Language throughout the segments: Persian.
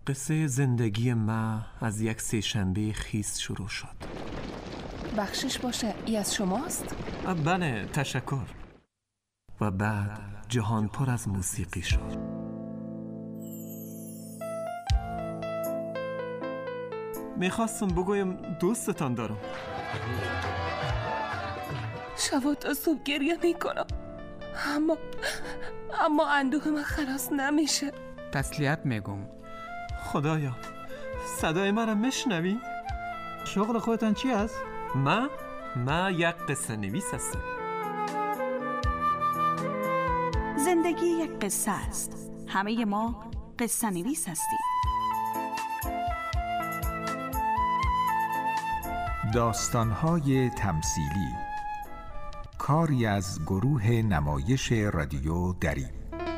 قصه زندگی ما از یک سه‌شنبه خیس شروع شد. بخشش باشه، ای از شماست؟ بله، تشکر. و بعد جهان پر از موسیقی شد. میخواستم بگویم دوستتان دارم. شبا تا صبح گریه میکنم، اما اندوه من خلاص نمیشه. تسلیت میگم. خدایا، صدای من را میشنوی؟ شغل خودتان چی است؟ ما یک قصه نویس هستم. زندگی یک قصه است. همه ما قصه نویس هستیم. داستان‌های تمثیلی، کاری از گروه نمایش رادیو دری.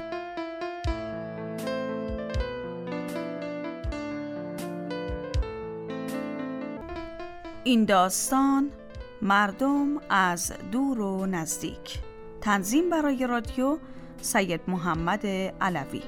این داستان مردم از دور و نزدیک. تنظیم برای رادیو سید محمد علوی.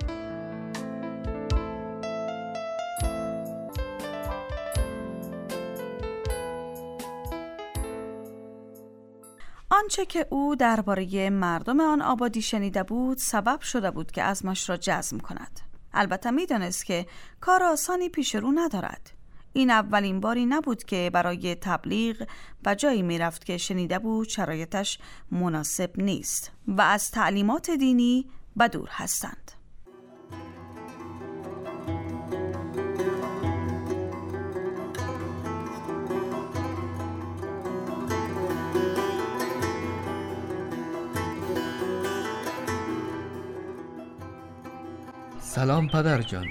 آنچه که او درباره مردم آن آبادی شنیده بود سبب شده بود که عزمش را جزم کند. البته می‌دانست که کار آسانی پیش رو ندارد. این اولین باری نبود که برای تبلیغ به جایی میرفت که شنیده بود شرایطش مناسب نیست و از تعلیمات دینی بدور هستند. سلام پدر جان.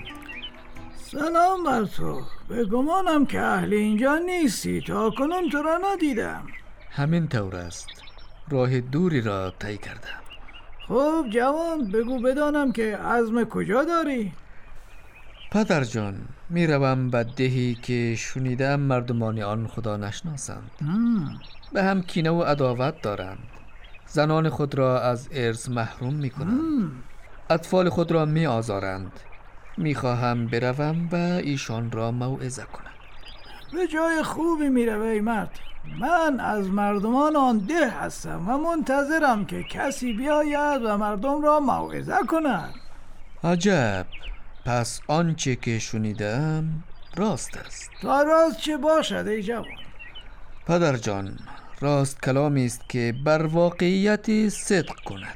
سلام بر تو. به گمانم که اهل اینجا نیستی، تا کنون تو را ندیدم. همین طور است، راه دوری را طی کردم. خب جوان، بگو بدانم که عزم کجا داری؟ پدر جان، می روم به دهی که شنیدم مردمان آن خدا نشناسند. به هم کینه و عداوت دارند. زنان خود را از ارث محروم می کنند. اطفال خود را می آزارند. می خواهم بروم و ایشان را موعظه کنم. به جای خوبی می روی مرد. من از مردمان آن ده هستم و منتظرم که کسی بیاید و مردم را موعظه کند. عجب، پس آنچه که شنیدم راست است. تا راست چه باشد ای جوان؟ پدر جان، راست کلامی است که بر واقعیت صدق کند.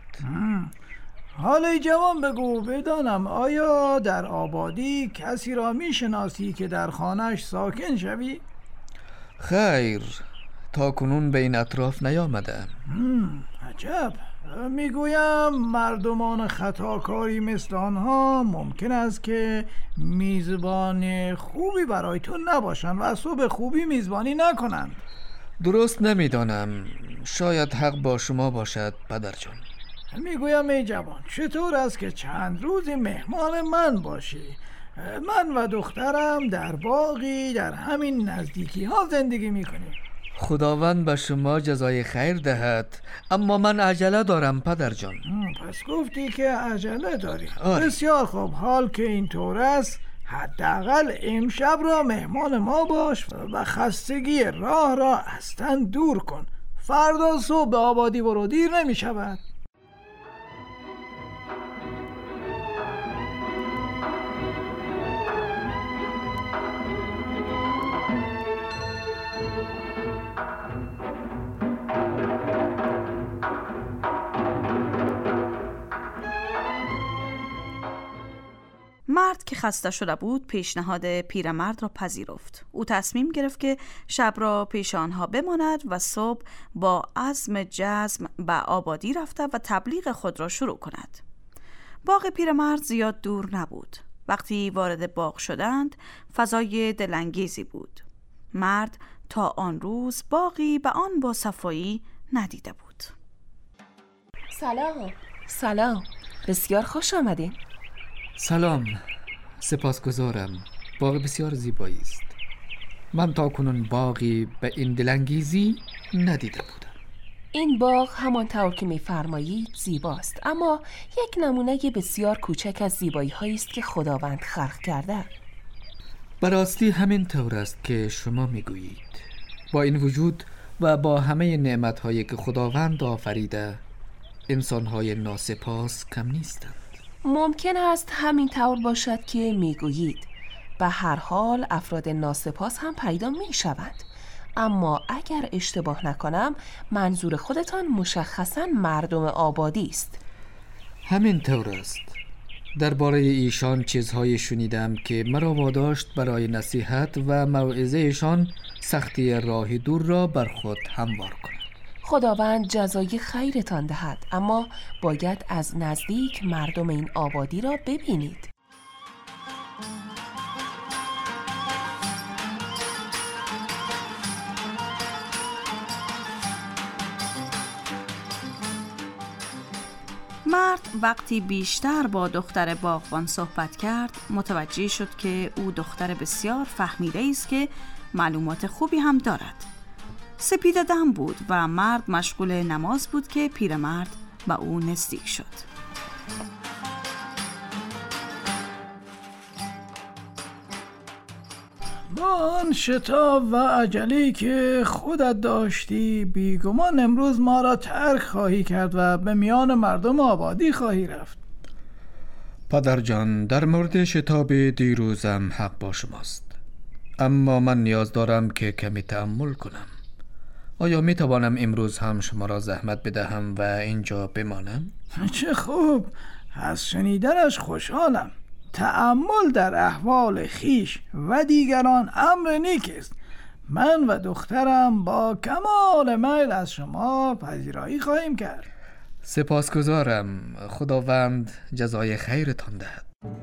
حالا ای جوان بگو بدانم، آیا در آبادی کسی را میشناسی که در خانه‌اش ساکن شوی؟ خیر، تا کنون به این اطراف نیامدم. عجب. میگویم مردمان خطاکاری مثل آنها ممکن است که میزبان خوبی برای تو نباشند و از تو به خوبی میزبانی نکنند. درست نمیدانم، شاید حق با شما باشد پدر جان. میگویم ای جوان، چطور است که چند روزی مهمان من باشی؟ من و دخترم در باغی در همین نزدیکی ها زندگی میکنیم. خداوند به شما جزای خیر دهد، اما من عجله دارم پدر جان. پس گفتی که عجله داری. آره. بسیار خوب، حال که اینطور است حداقل امشب را مهمان ما باش و خستگی راه را از تن دور کن. فردا صبح به آبادی برو، دیر نمی شود. مرد که خسته شده بود پیشنهاد پیرمرد را پذیرفت. او تصمیم گرفت که شب را پیش آنها بماند و صبح با عزم جزم به آبادی رفته و تبلیغ خود را شروع کند. باغ پیرمرد زیاد دور نبود. وقتی وارد باغ شدند فضای دلانگیزی بود. مرد تا آن روز باغی به آن با صفایی ندیده بود. سلام، بسیار خوش آمدین. سلام، سپاسگزارم. باغ بسیار زیبایی است. من تا کنون باغی به این دلانگیزی ندیده بودم. این باغ همان طور که می‌فرمایید زیباست، اما یک نمونه بسیار کوچک از زیبایی‌هایی است که خداوند خلق کرده. به راستی همین طور است که شما میگویید. با این وجود و با همه نعمت‌هایی که خداوند آفریده، انسان‌های ناسپاس کم نیستند. ممکن است همین طور باشد که میگویید. به هر حال افراد ناسپاس هم پیدا میشوند. اما اگر اشتباه نکنم منظور خودتان مشخصاً مردم آبادی است. همین طور است. درباره ایشان چیزهای شنیدم که مرا واداشت برای نصیحت و موعظه‌شان سختی راه دور را بر خود هموار کنم. خداوند جزای خیرتان دهد، اما باید از نزدیک مردم این آبادی را ببینید. مرد وقتی بیشتر با دختر باغبان صحبت کرد متوجه شد که او دختر بسیار فهمیده است که معلومات خوبی هم دارد. سپیده دم بود و مرد مشغول نماز بود که پیرمرد به او نزدیک شد. با آن شتاب و عجله‌ای که خودت داشتی بیگمان امروز ما را ترک خواهی کرد و به میان مردم آبادی خواهی رفت. پدر جان، در مورد شتاب دیروزم حق با شماست، اما من نیاز دارم که کمی تأمل کنم. آیا می توانم امروز هم شما را زحمت بدهم و اینجا بمانم؟ چه خوب، از شنیدنش خوشحالم. تأمل در احوال خیش و دیگران امر نیک است. من و دخترم با کمال میل از شما پذیرایی خواهیم کرد. سپاسگزارم. خداوند جزای خیرتان دهد.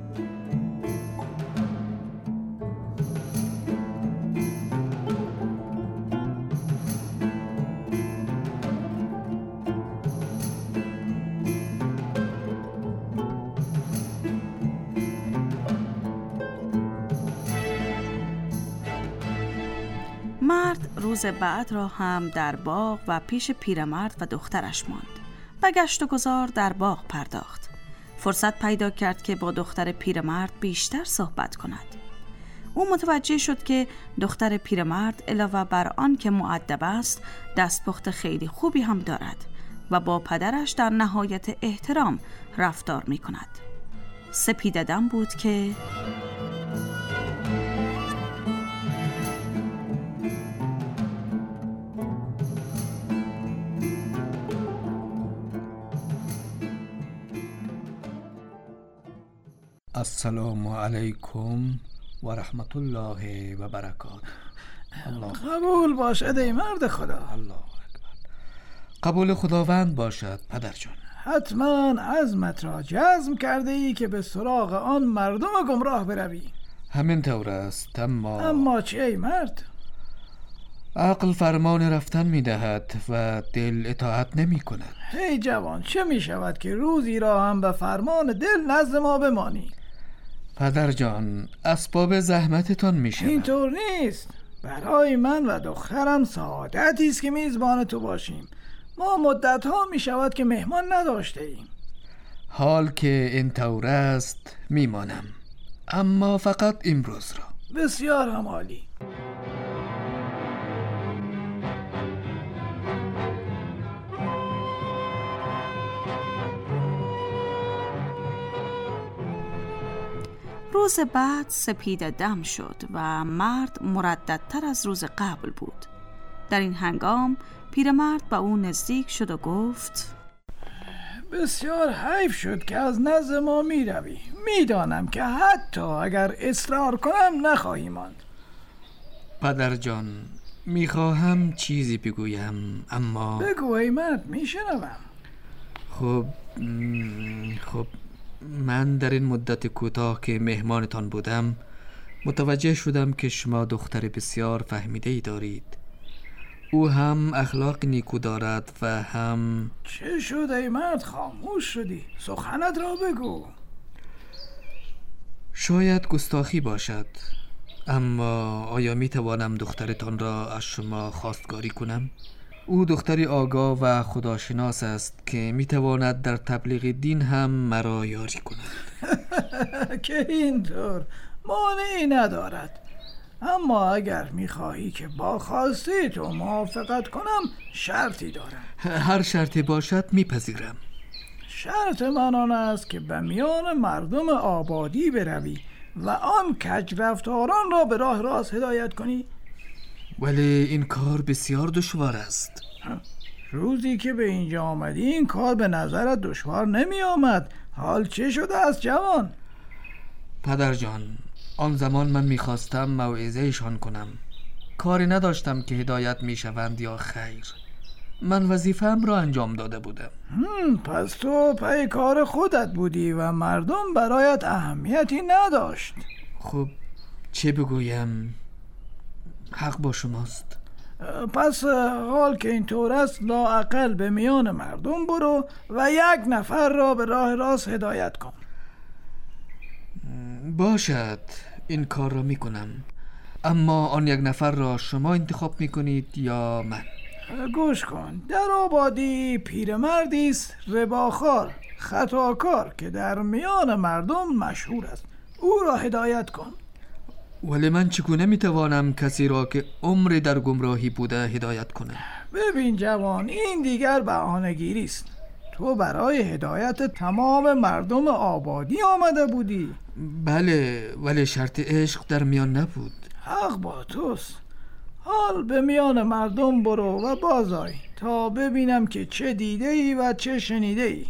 مرد روز بعد را هم در باغ و پیش پیرمرد و دخترش ماند و گشت و گذار در باغ پرداخت. فرصت پیدا کرد که با دختر پیرمرد بیشتر صحبت کند. او متوجه شد که دختر پیرمرد علاوه بر آن که مؤدب است، دستپخت خیلی خوبی هم دارد و با پدرش در نهایت احترام رفتار می کند. سپیده دم بود که السلام علیکم و رحمت الله و برکاته. قبول باشد ای مرد خدا. الله اکبر. قبول خداوند باشد پدر جان. حتما عزمت را جزم کرده ای که به سراغ آن مردم گمراه بروی. همین طور است، اما چه ای مرد؟ عقل فرمان رفتن می دهد و دل اطاعت نمی کند. هی جوان، چه می شود که روزی را هم به فرمان دل نزد ما بمانی؟ پدر جان، اسباب زحمتتان می شود. اینطور نیست. برای من و دخترم سعادتی است که میزبان تو باشیم. ما مدت ها می شود که مهمان نداشته ایم. حال که این طور است می مانم، اما فقط امروز را. بسیار هم عالی. روز بعد سپیده دم شد و مرد مرددتر از روز قبل بود. در این هنگام پیرمرد به او نزدیک شد و گفت: بسیار حیف شد که از نزد ما می روی. می دانم که حتی اگر اصرار کنم نخواهی ماند. پدر جان، می خواهم چیزی بگویم، اما بگو ای مرد، می شنوم. خب من در این مدت کوتاه که مهمانتان بودم متوجه شدم که شما دختر بسیار فهمیده ای دارید. او هم اخلاق نیکو دارد و هم... چه شد ای مرد؟ خاموش شدی. سخنت را بگو. شاید گستاخی باشد، اما آیا می توانم دخترتان را از شما خواستگاری کنم؟ او دختری آگاه و خداشناس است که میتواند در تبلیغ دین هم مرا یاری کند. که اینطور مانعی ندارد، اما اگر میخواهی که با خواسته تو موافقت کنم شرطی دارم. هر شرطی باشد میپذیرم. شرط من آن است که به میان مردم آبادی بروی و آن کج رفتاران را به راه راست هدایت کنی. ولی این کار بسیار دشوار است. روزی که به اینجا آمدی این کار به نظرت دشوار نمی آمد. حال چه شده است جوان؟ پدر جان، آن زمان من میخواستم موعظه‌شان کنم. کاری نداشتم که هدایت میشوند یا خیر. من وظیفه‌ام را انجام داده بودم. پس تو پی کار خودت بودی و مردم برایت اهمیتی نداشت. خب چه بگویم؟ حق با شماست. پس حال که اینطور است لااقل به میان مردم برو و یک نفر را به راه راست هدایت کن. باشد، این کار را میکنم. اما آن یک نفر را شما انتخاب میکنید یا من؟ گوش کن، در آبادی پیرمردی است رباخوار، خطاکار که در میان مردم مشهور است. او را هدایت کن. ولی من چگونه میتوانم کسی را که عمری در گمراهی بوده هدایت کنم؟ ببین جوان، این دیگر بهانه‌گیری است. تو برای هدایت تمام مردم آبادی آمده بودی. بله، ولی شرط عشق در میان نبود. حق با توست. حال به میان مردم برو و بازآی تا ببینم که چه دیده ای و چه شنیده ای.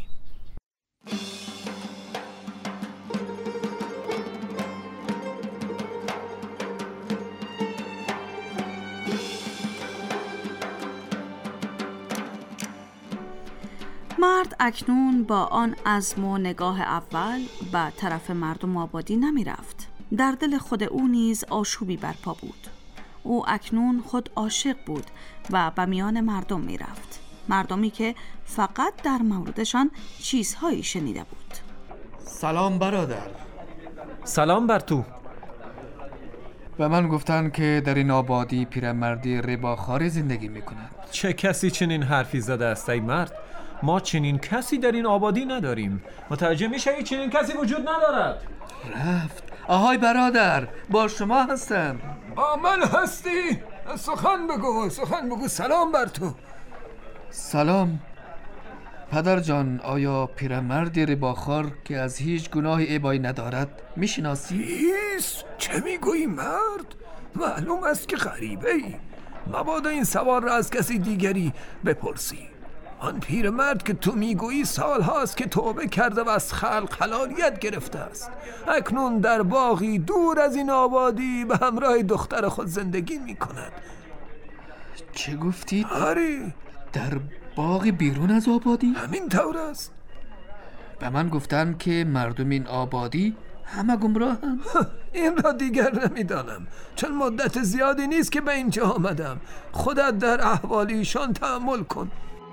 مرد اکنون با آن عزم و نگاه اول به طرف مردم آبادی نمی رفت. در دل خود او نیز آشوبی برپا بود. او اکنون خود عاشق بود و به میان مردم می رفت. مردمی که فقط در موردشان چیزهایی شنیده بود. سلام برادر. سلام بر تو. و من گفتن که در این آبادی پیرمردی رباخواری زندگی می کند. چه کسی چنین حرفی زده است ای مرد؟ ما چنین کسی در این آبادی نداریم. متوجه میشی چنین کسی وجود ندارد. رفت. آهای برادر، با شما هستم. با من هستی؟ سخن بگو. سلام بر تو. سلام پدر جان. آیا پیرمردی رباخوار که از هیچ گناهی ابایی ندارد میشناسی؟ هیست؟ چه میگویی مرد؟ معلوم است که غریبه ای. مبادا این سوال را از کسی دیگری بپرسی. آن پیرمرد که تو میگویی سال هاست که توبه کرده و از خلق حلالیت گرفته است. اکنون در باغی دور از این آبادی به همراه دختر خود زندگی میکند. چه گفتید؟ آری، در باغی بیرون از آبادی؟ همین طور است. به من گفتن که مردم این آبادی همه گمراه هم. این را دیگر نمیدانم، چون مدت زیادی نیست که به اینجا آمدم. خودت در احوال ایشان تأمل کن.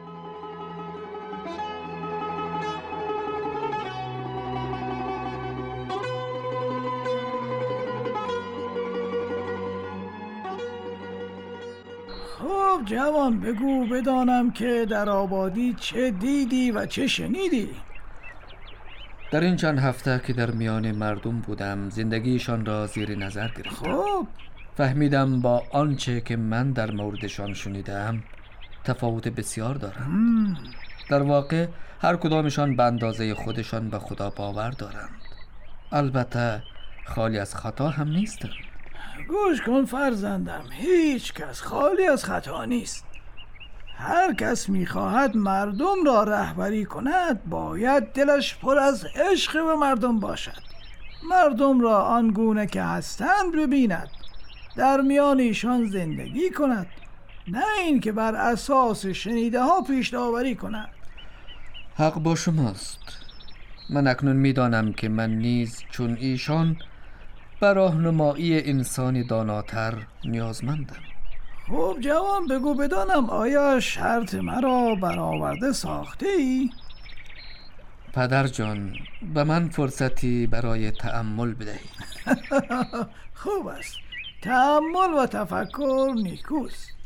خب جوان، بگو بدانم که در آبادی چه دیدی و چه شنیدی؟ در این چند هفته که در میان مردم بودم زندگیشان را زیر نظر گرفتم. خب فهمیدم با آنچه که من در موردشان شنیدم تفاوت بسیار دارند. در واقع هر کدامشان به اندازه خودشان به خدا باور دارند. البته خالی از خطا هم نیستند. گوش کن فرزندم، هیچ کس خالی از خطا نیست. هر کس میخواهد مردم را رهبری کند باید دلش پر از عشق به مردم باشد. مردم را آنگونه که هستند ببیند، در میان ایشان زندگی کند، نه این که بر اساس شنیده ها پیش داوری کند. حق با شماست. من اکنون میدانم که من نیز چون ایشان به راهنمایی انسانی داناتر نیازمندم. خب جوان، بگو بدانم آیا شرط مرا برآورده ساخته ای؟ پدر جان، به من فرصتی برای تأمل بدهید. خوب است. تأمل و تفکر نیکوست.